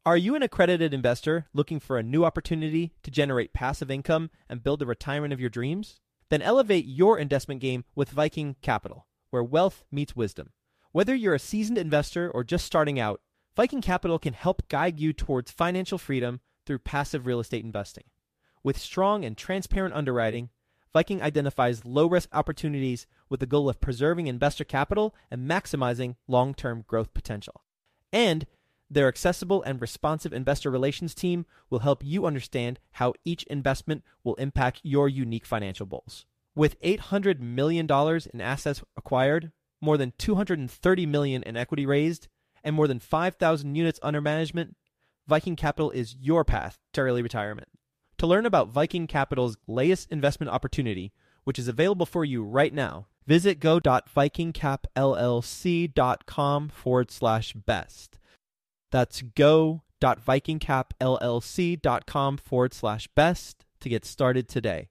Are you an accredited investor looking for a new opportunity to generate passive income and build the retirement of your dreams? Then elevate your investment game with Viking Capital, where wealth meets wisdom. Whether you're a seasoned investor or just starting out, Viking Capital can help guide you towards financial freedom through passive real estate investing. With strong and transparent underwriting, Viking identifies low-risk opportunities with the goal of preserving investor capital and maximizing long-term growth potential. And their accessible and responsive investor relations team will help you understand how each investment will impact your unique financial goals. With $800 million in assets acquired, more than $230 million in equity raised, and more than 5,000 units under management, Viking Capital is your path to early retirement. To learn about Viking Capital's latest investment opportunity, which is available for you right now, visit go.vikingcapllc.com/best. That's go.vikingcapllc.com/best to get started today.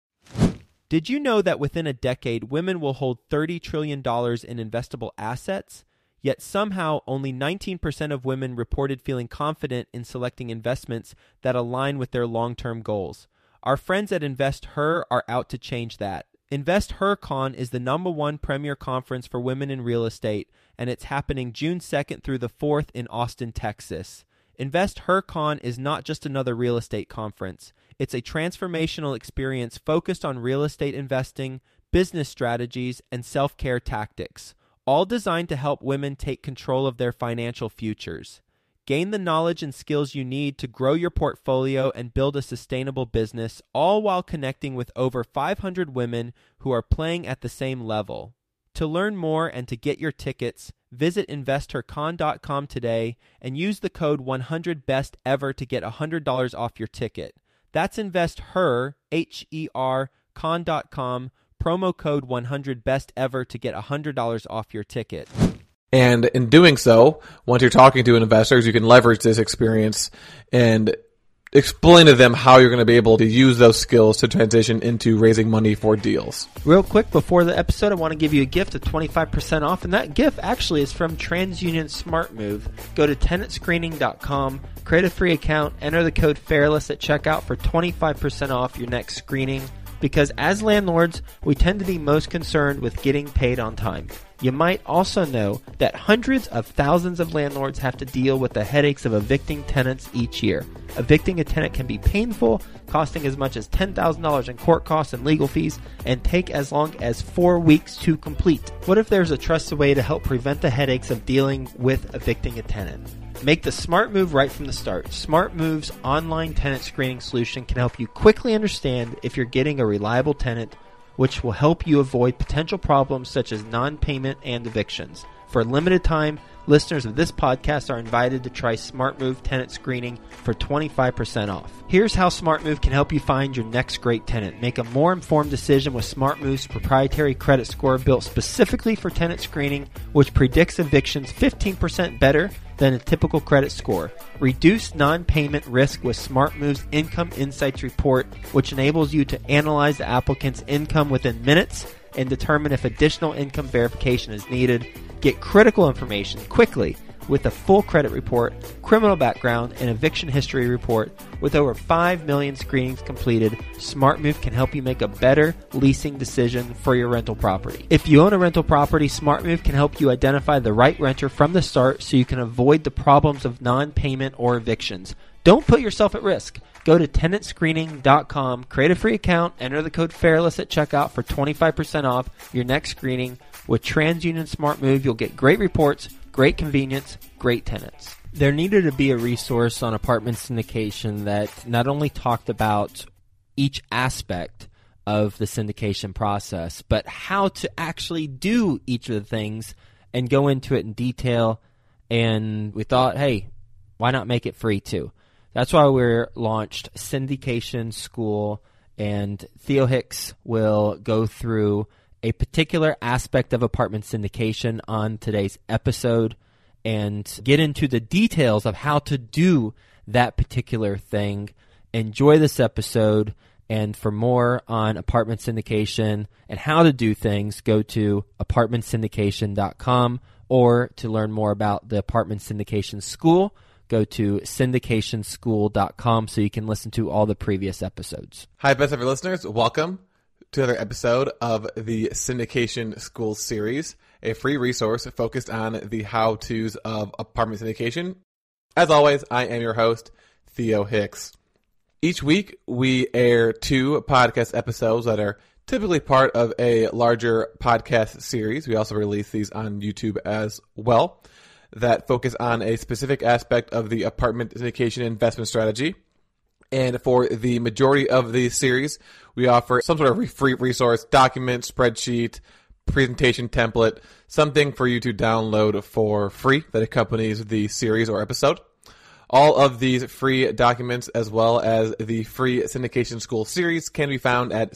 Did you know that within a decade, women will hold $30 trillion in investable assets? Yet somehow only 19% of women reported feeling confident in selecting investments that align with their long-term goals. Our friends at InvestHer are out to change that. InvestHerCon is the #1 premier conference for women in real estate, and it's happening June 2nd through the 4th in Austin, Texas. InvestHerCon is not just another real estate conference. It's a transformational experience focused on real estate investing, business strategies, and self-care tactics, all designed to help women take control of their financial futures. Gain the knowledge and skills you need to grow your portfolio and build a sustainable business, all while connecting with over 500 women who are playing at the same level. To learn more and to get your tickets, visit InvestHerCon.com today and use the code 100BESTEVER to get $100 off your ticket. That's InvestHer, H-E-R, con.com, promo code 100BESTEVER to get $100 off your ticket. And in doing so, once you're talking to investors, you can leverage this experience and explain to them how you're going to be able to use those skills to transition into raising money for deals. Real quick, before the episode, I want to give you a gift of 25% off, and that gift actually is from TransUnion SmartMove. Go to tenantscreening.com, create a free account, enter the code FAIRLESS at checkout for 25% off your next screening. Because as landlords, we tend to be most concerned with getting paid on time. You might also know that hundreds of thousands of landlords have to deal with the headaches of evicting tenants each year. Evicting a tenant can be painful, costing as much as $10,000 in court costs and legal fees, and take as long as 4 weeks to complete. What if there's a trusted way to help prevent the headaches of dealing with evicting a tenant? Make the smart move right from the start. SmartMove's online tenant screening solution can help you quickly understand if you're getting a reliable tenant, which will help you avoid potential problems such as non-payment and evictions. For a limited time, listeners of this podcast are invited to try SmartMove tenant screening for 25% off. Here's how SmartMove can help you find your next great tenant. Make a more informed decision with SmartMove's proprietary credit score built specifically for tenant screening, which predicts evictions 15% better than a typical credit score. Reduce non-payment risk with SmartMove's Income Insights report, which enables you to analyze the applicant's income within minutes and determine if additional income verification is needed. Get critical information quickly with a full credit report, criminal background, and eviction history report. With over 5 million screenings completed, SmartMove can help you make a better leasing decision for your rental property. If you own a rental property, SmartMove can help you identify the right renter from the start so you can avoid the problems of non-payment or evictions. Don't put yourself at risk. Go to tenantscreening.com, create a free account, enter the code FAIRLESS at checkout for 25% off your next screening. With TransUnion SmartMove, you'll get great reports, great convenience, great tenants. There needed to be a resource on apartment syndication that not only talked about each aspect of the syndication process, but how to actually do each of the things and go into it in detail. And we thought, hey, why not make it free too? That's why we launched Syndication School, and Theo Hicks will go through a particular aspect of apartment syndication on today's episode and get into the details of how to do that particular thing. Enjoy this episode, and for more on apartment syndication and how to do things, go to apartmentsyndication.com, or to learn more about the Apartment Syndication School, go to syndicationschool.com so you can listen to all the previous episodes. Hi, best ever listeners. Welcome to another episode of the Syndication School series, a free resource focused on the how-tos of apartment syndication. As always, I am your host, Theo Hicks. Each week, we air 2 podcast episodes that are typically part of a larger podcast series. We also release these on YouTube as well that focus on a specific aspect of the apartment syndication investment strategy. And for the majority of the series, we offer some sort of free resource, document, spreadsheet, presentation template, something for you to download for free that accompanies the series or episode. All of these free documents, as well as the free Syndication School series, can be found at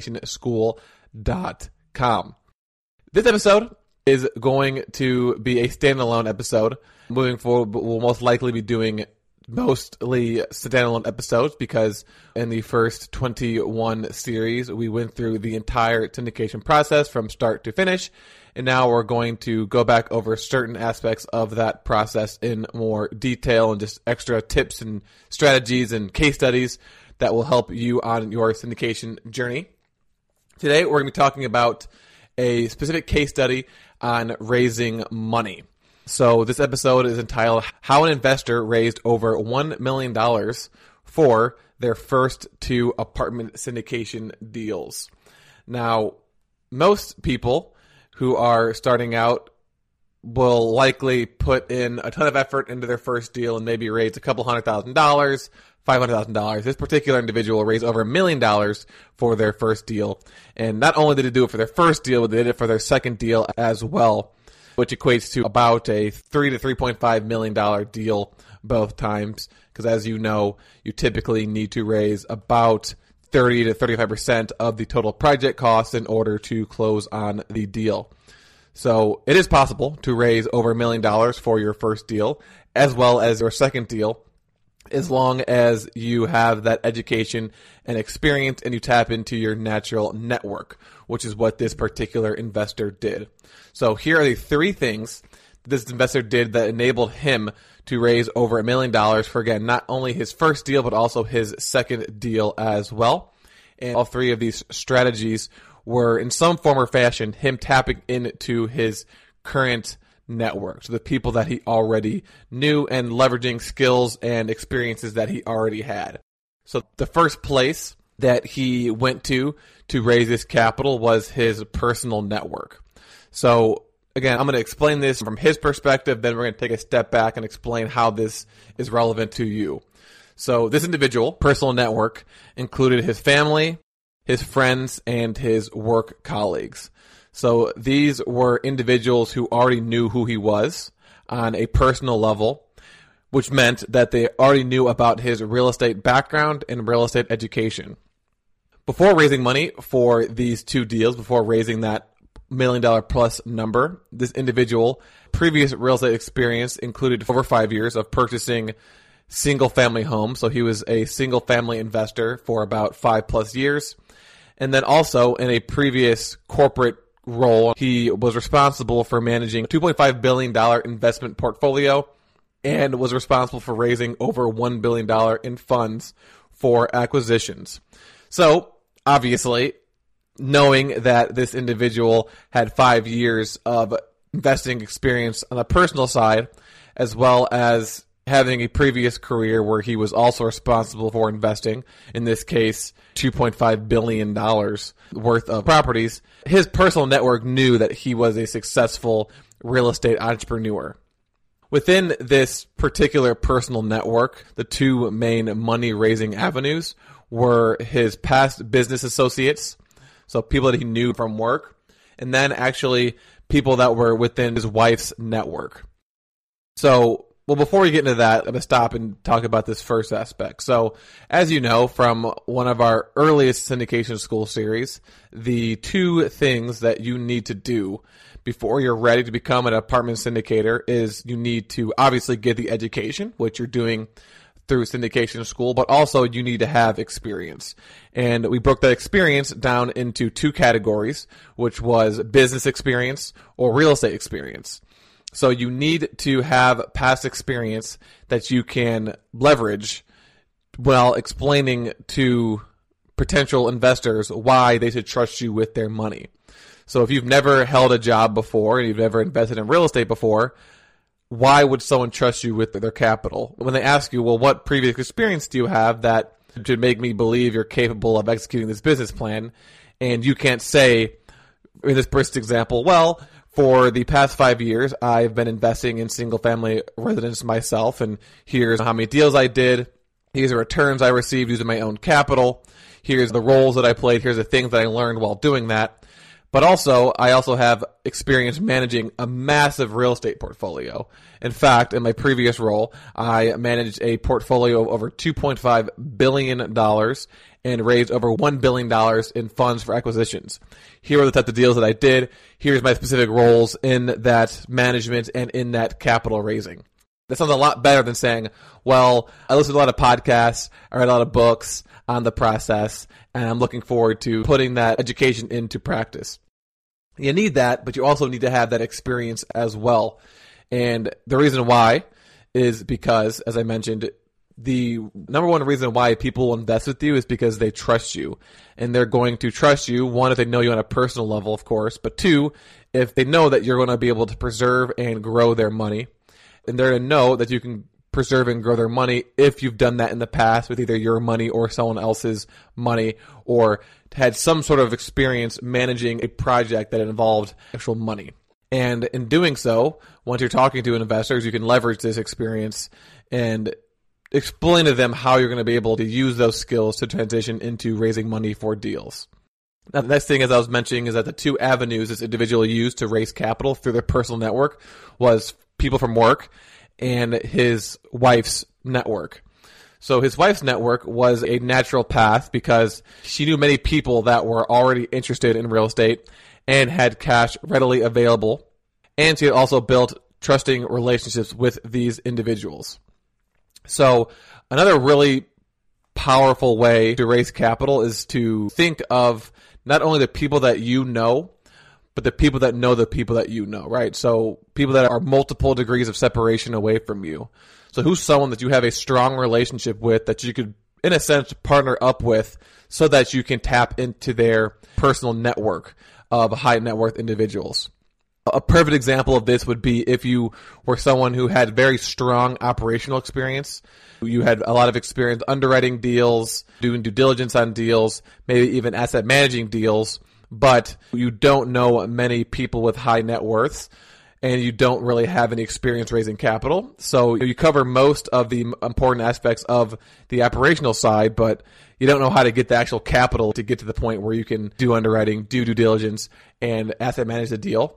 syndicationschool.com. This episode is going to be a standalone episode. Moving forward, we'll most likely be doing mostly standalone episodes because in the first 21 series, we went through the entire syndication process from start to finish. And now we're going to go back over certain aspects of that process in more detail and just extra tips and strategies and case studies that will help you on your syndication journey. Today, we're going to be talking about a specific case study on raising money. So this episode is entitled How an Investor Raised Over $1 million for Their First 2 Apartment Syndication Deals. Now, most people who are starting out will likely put in a ton of effort into their first deal and maybe raise a couple $100,000, $500,000. This particular individual raised over $1 million for their first deal. And not only did they do it for their first deal, but they did it for their second deal as well, which equates to about a $3 to $3.5 million deal both times. Because as you know, you typically need to raise about 30 to 35% of the total project cost in order to close on the deal. So it is possible to raise over $1 million for your first deal, as well as your second deal, as long as you have that education and experience and you tap into your natural network, which is what this particular investor did. So here are the 3 things this investor did that enabled him to raise over $1 million for, again, not only his first deal, but also his second deal as well. And all 3 of these strategies were, in some form or fashion, him tapping into his current network, so the people that he already knew and leveraging skills and experiences that he already had. So the first place that he went to raise this capital was his personal network. So again, I'm going to explain this from his perspective, then we're going to take a step back and explain how this is relevant to you. So this individual personal network included his family, his friends, and his work colleagues. So these were individuals who already knew who he was on a personal level, which meant that they already knew about his real estate background and real estate education. Before raising money for these 2 deals, before raising that $1 million plus number, this individual previous real estate experience included over 5 years of purchasing single family homes. So he was a single family investor for about 5+ years. And then also in a previous corporate role, he was responsible for managing a $2.5 billion investment portfolio and was responsible for raising over $1 billion in funds for acquisitions. So obviously, knowing that this individual had 5 years of investing experience on the personal side, as well as having a previous career where he was also responsible for investing, in this case, $2.5 billion worth of properties, his personal network knew that he was a successful real estate entrepreneur. Within this particular personal network, the 2 main money-raising avenues were his past business associates, so people that he knew from work, and then actually people that were within his wife's network. So, well, before we get into that, I'm going to stop and talk about this first aspect. So, as you know from one of our earliest syndication school series, the 2 things that you need to do before you're ready to become an apartment syndicator is you need to obviously get the education, which you're doing through syndication school, but also you need to have experience. And we broke that experience down into 2 categories, which was business experience or real estate experience. So you need to have past experience that you can leverage while explaining to potential investors why they should trust you with their money. So if you've never held a job before and you've never invested in real estate before, why would someone trust you with their capital? When they ask you, well, what previous experience do you have that should make me believe you're capable of executing this business plan? And you can't say, in this person's example, well, for the past 5 years, I've been investing in single-family residence myself, and here's how many deals I did. Here's the returns I received using my own capital. Here's the roles that I played. Here's the things that I learned while doing that. But also, I also have experience managing a massive real estate portfolio. In fact, in my previous role, I managed a portfolio of over $2.5 billion and raised over $1 billion in funds for acquisitions. Here are the types of deals that I did. Here's my specific roles in that management and in that capital raising. That sounds a lot better than saying, well, I listen to a lot of podcasts, I read a lot of books on the process, and I'm looking forward to putting that education into practice. You need that, but you also need to have that experience as well. And the reason why is because, as I mentioned, the number one reason why people invest with you is because they trust you. And they're going to trust you, one, if they know you on a personal level, of course, but two, if they know that you're going to be able to preserve and grow their money. And they're going to know that you can preserve and grow their money if you've done that in the past with either your money or someone else's money, or had some sort of experience managing a project that involved actual money. And in doing so, once you're talking to investors, you can leverage this experience and explain to them how you're going to be able to use those skills to transition into raising money for deals. Now, the next thing, as I was mentioning, is that the two avenues this individual used to raise capital through their personal network was people from work and his wife's network. So his wife's network was a natural path because she knew many people that were already interested in real estate and had cash readily available. And she had also built trusting relationships with these individuals. So another really powerful way to raise capital is to think of not only the people that you know, but the people that know the people that you know, right? So people that are multiple degrees of separation away from you. So who's someone that you have a strong relationship with that you could, in a sense, partner up with so that you can tap into their personal network of high net worth individuals? A perfect example of this would be if you were someone who had very strong operational experience. You had a lot of experience underwriting deals, doing due diligence on deals, maybe even asset managing deals, but you don't know many people with high net worths, and you don't really have any experience raising capital. So you cover most of the important aspects of the operational side, but you don't know how to get the actual capital to get to the point where you can do underwriting, do due diligence, and asset manage the deal.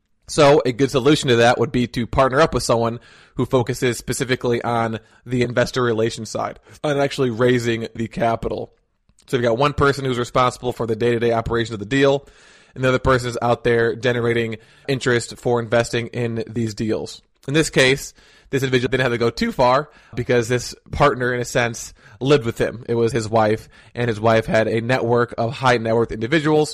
So a good solution to that would be to partner up with someone who focuses specifically on the investor relations side, on actually raising the capital. So you've got one person who's responsible for the day-to-day operation of the deal, and the other person is out there generating interest for investing in these deals. In this case, this individual didn't have to go too far because this partner, in a sense, lived with him. It was his wife, and his wife had a network of high net worth individuals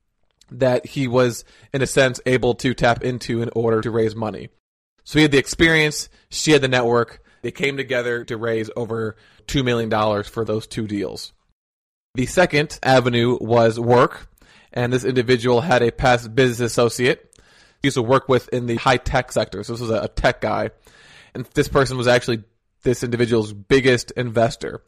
that he was, in a sense, able to tap into in order to raise money. So he had the experience, she had the network, they came together to raise over $2 million for those two deals. The second avenue was work, and this individual had a past business associate he used to work with in the high-tech sector. So this was a tech guy, and this person was actually this individual's biggest investor.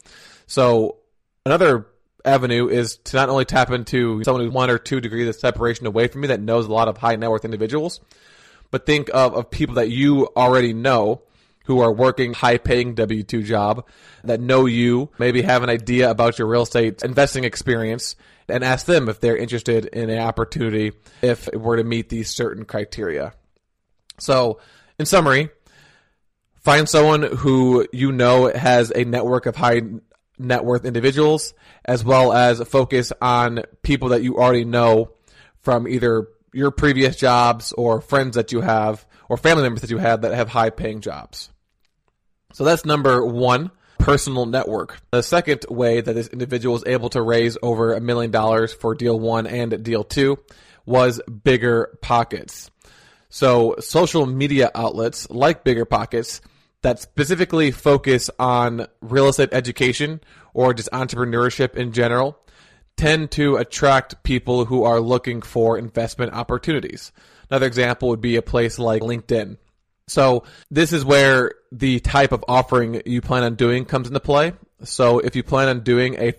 So another avenue is to not only tap into someone who's 1 or 2 degrees of separation away from you that knows a lot of high net worth individuals, but think of people that you already know who are working high-paying W-2 job, that know you, maybe have an idea about your real estate investing experience, and ask them if they're interested in an opportunity if it were to meet these certain criteria. So, in summary, find someone who you know has a network of high net worth individuals, as well as focus on people that you already know from either your previous jobs or friends that you have or family members that you have that have high paying jobs. So that's number one, personal network. The second way that this individual was able to raise over $1 million for deal 1 and deal 2 was bigger pockets. So social media outlets like BiggerPockets that specifically focus on real estate education or just entrepreneurship in general tend to attract people who are looking for investment opportunities. Another example would be a place like LinkedIn. So this is where the type of offering you plan on doing comes into play. So if you plan on doing a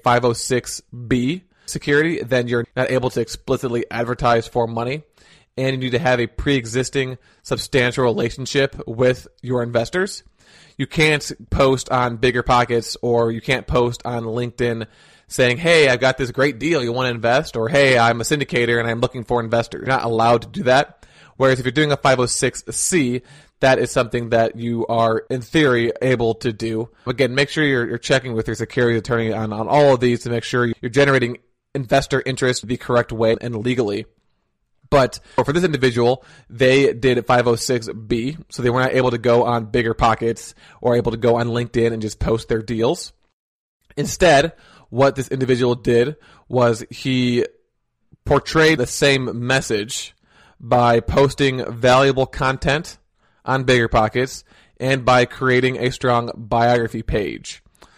506B security, then you're not able to explicitly advertise for money, and you need to have a pre-existing substantial relationship with your investors. You can't post on BiggerPockets or you can't post on LinkedIn saying, hey, I've got this great deal, you want to invest? Or, hey, I'm a syndicator and I'm looking for investors. You're not allowed to do that. Whereas if you're doing a 506C, that is something that you are, in theory, able to do. Again, make sure you're checking with your securities attorney on all of these to make sure you're generating investor interest the correct way and legally. But for this individual, they did 506B, so they were not able to go on BiggerPockets or able to go on LinkedIn and just post their deals. Instead, what this individual did was he portrayed the same message by posting valuable content on BiggerPockets and by creating a strong biography page.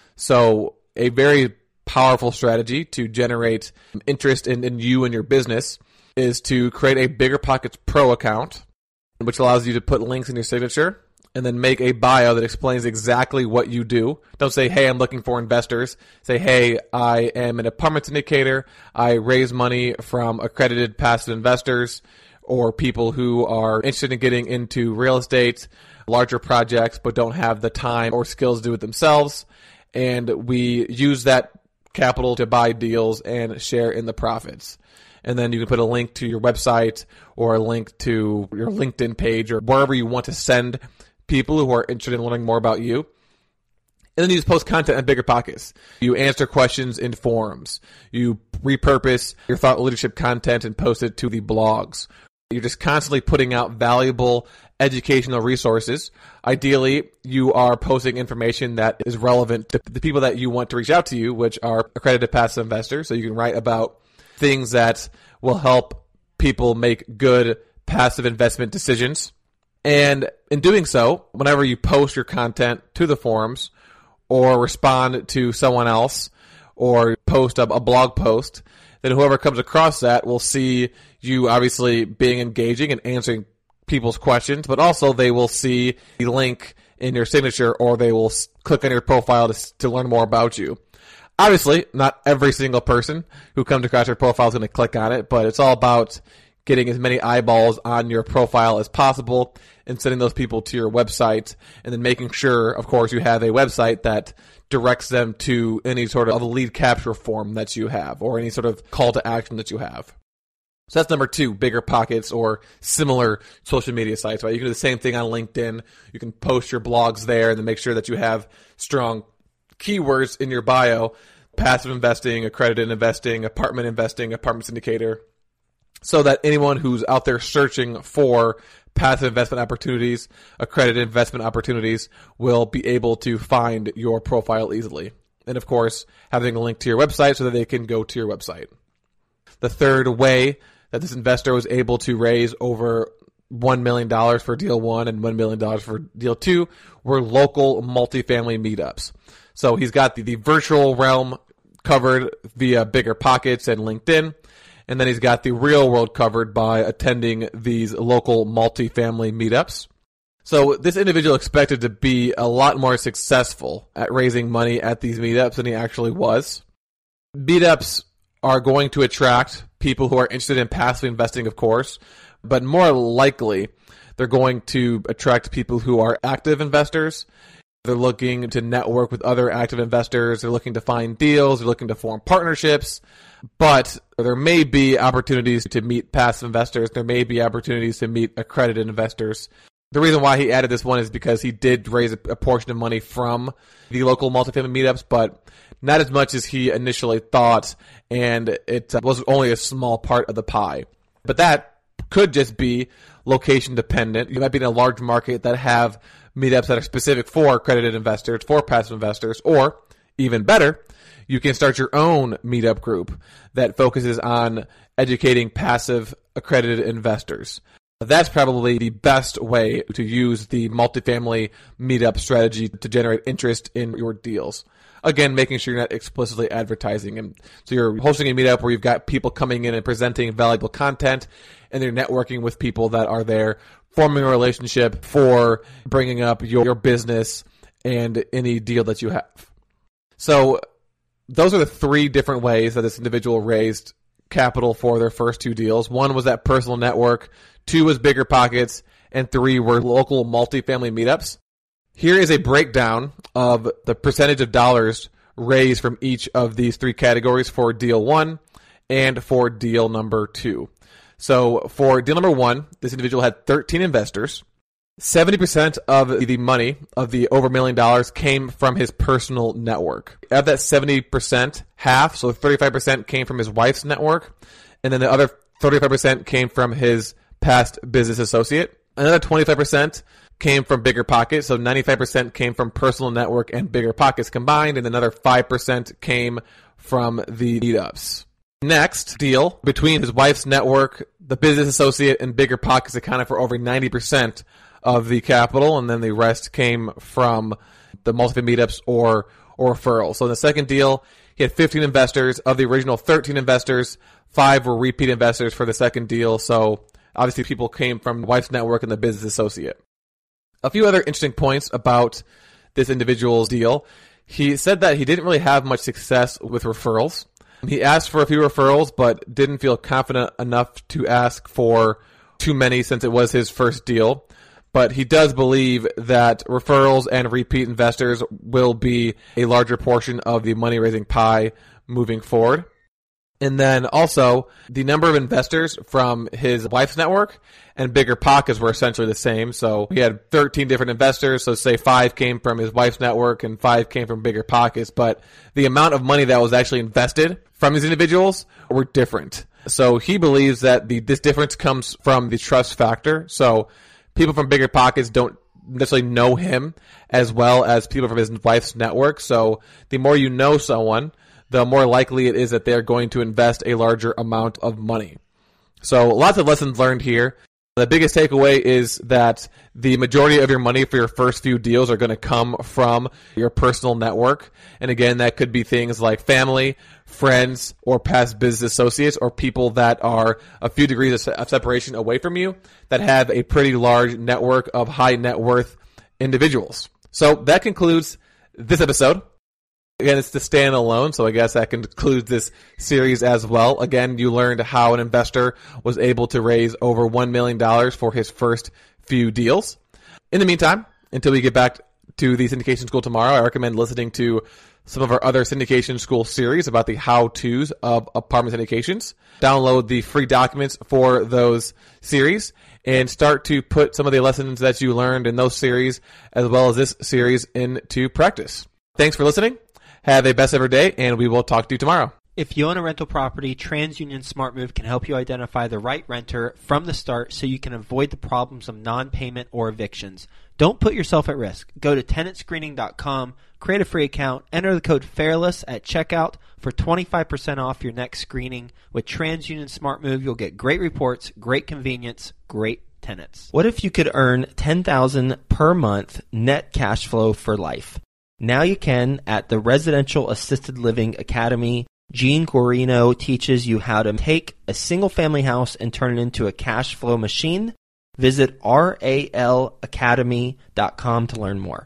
So a very powerful strategy to generate interest in you and your business is to create a BiggerPockets Pro account, which allows you to put links in your signature and then make a bio that explains exactly what you do. Don't say, hey, I'm looking for investors. Say, hey, I am an apartment syndicator. I raise money from accredited passive investors or people who are interested in getting into real estate, larger projects, but don't have the time or skills to do it themselves. And we use that capital to buy deals and share in the profits. And then you can put a link to your website or a link to your LinkedIn page or wherever you want to send people who are interested in learning more about you. And then you just post content on BiggerPockets. You answer questions in forums. You repurpose your thought leadership content and post it to the blogs. You're just constantly putting out valuable educational resources. Ideally, you are posting information that is relevant to the people that you want to reach out to you, which are accredited passive investors. So you can write about things that will help people make good passive investment decisions. And in doing so, whenever you post your content to the forums or respond to someone else or post a blog post, then whoever comes across that will see you obviously being engaging and answering people's questions, but also they will see the link in your signature or they will click on your profile to learn more about you. Obviously, not every single person who comes across your profile is going to click on it, but it's all about getting as many eyeballs on your profile as possible and sending those people to your website and then making sure, of course, you have a website that directs them to any sort of lead capture form that you have or any sort of call to action that you have. So that's number 2, BiggerPockets or similar social media sites, right? You can do the same thing on LinkedIn. You can post your blogs there and then make sure that you have strong keywords in your bio: passive investing, accredited investing, apartment syndicator, so that anyone who's out there searching for passive investment opportunities, accredited investment opportunities, will be able to find your profile easily. And of course, having a link to your website so that they can go to your website. The third way that this investor was able to raise over $1 million for deal 1 and $1 million for deal 2 were local multifamily meetups. So he's got the virtual realm covered via BiggerPockets and LinkedIn, and then he's got the real world covered by attending these local multifamily meetups. So this individual expected to be a lot more successful at raising money at these meetups than he actually was. Meetups are going to attract people who are interested in passive investing, of course, but more likely they're going to attract people who are active investors. They're looking to network with other active investors. They're looking to find deals. They're looking to form partnerships. But there may be opportunities to meet passive investors. There may be opportunities to meet accredited investors. The reason why he added this one is because he did raise a portion of money from the local multifamily meetups, but not as much as he initially thought, and it was only a small part of the pie. But that could just be location dependent. You might be in a large market that have meetups that are specific for accredited investors, for passive investors, or even better, you can start your own meetup group that focuses on educating passive accredited investors. That's probably the best way to use the multifamily meetup strategy to generate interest in your deals. Again, making sure you're not explicitly advertising. And so you're hosting a meetup where you've got people coming in and presenting valuable content, and you're networking with people that are there, forming a relationship for bringing up your business and any deal that you have. So those are the three different ways that this individual raised capital for their first two deals. One was that personal network, 2 was Bigger Pockets, and 3 were local multifamily meetups. Here is a breakdown of the percentage of dollars raised from each of these 3 categories for deal 1 and for deal number 2. So for deal number 1, this individual had 13 investors. 70% of the money of the over $1 million came from his personal network. Of that 70%, half, so 35% came from his wife's network, and then the other 35% came from his past business associate. Another 25% came from Bigger Pockets, so 95% came from personal network and Bigger Pockets combined, and another 5% came from the meetups. Next deal, between his wife's network, the business associate, and Bigger Pockets accounted for over 90% of the capital, and then the rest came from the multifamily meetups or referrals. So in the second deal, he had 15 investors. Of the original 13 investors, 5 were repeat investors for the second deal, so obviously people came from the wife's network and the business associate. A few other interesting points about this individual's deal. He said that he didn't really have much success with referrals. He asked for a few referrals, but didn't feel confident enough to ask for too many since it was his first deal. But he does believe that referrals and repeat investors will be a larger portion of the money-raising pie moving forward. And then also, the number of investors from his wife's network and Bigger Pockets were essentially the same. So he had 13 different investors, so say 5 came from his wife's network and 5 came from Bigger Pockets. But the amount of money that was actually invested from these individuals were different. So he believes that this difference comes from the trust factor. So people from Bigger Pockets don't necessarily know him as well as people from his wife's network. So the more you know someone, the more likely it is that they're going to invest a larger amount of money. So lots of lessons learned here. The biggest takeaway is that the majority of your money for your first few deals are going to come from your personal network. And again, that could be things like family, friends, or past business associates, or people that are a few degrees of separation away from you that have a pretty large network of high net worth individuals. So that concludes this episode. Again, it's the standalone, so I guess that concludes this series as well. Again, you learned how an investor was able to raise over $1 million for his first few deals. In the meantime, until we get back to the syndication school tomorrow, I recommend listening to some of our other syndication school series about the how-tos of apartment syndications. Download the free documents for those series and start to put some of the lessons that you learned in those series as well as this series into practice. Thanks for listening. Have a best ever day, and we will talk to you tomorrow. If you own a rental property, TransUnion SmartMove can help you identify the right renter from the start so you can avoid the problems of non-payment or evictions. Don't put yourself at risk. Go to tenantscreening.com, create a free account, enter the code FAIRLESS at checkout for 25% off your next screening. With TransUnion SmartMove, you'll get great reports, great convenience, great tenants. What if you could earn $10,000 per month net cash flow for life? Now you can at the Residential Assisted Living Academy. Gene Guarino teaches you how to take a single-family house and turn it into a cash flow machine. Visit RALacademy.com to learn more.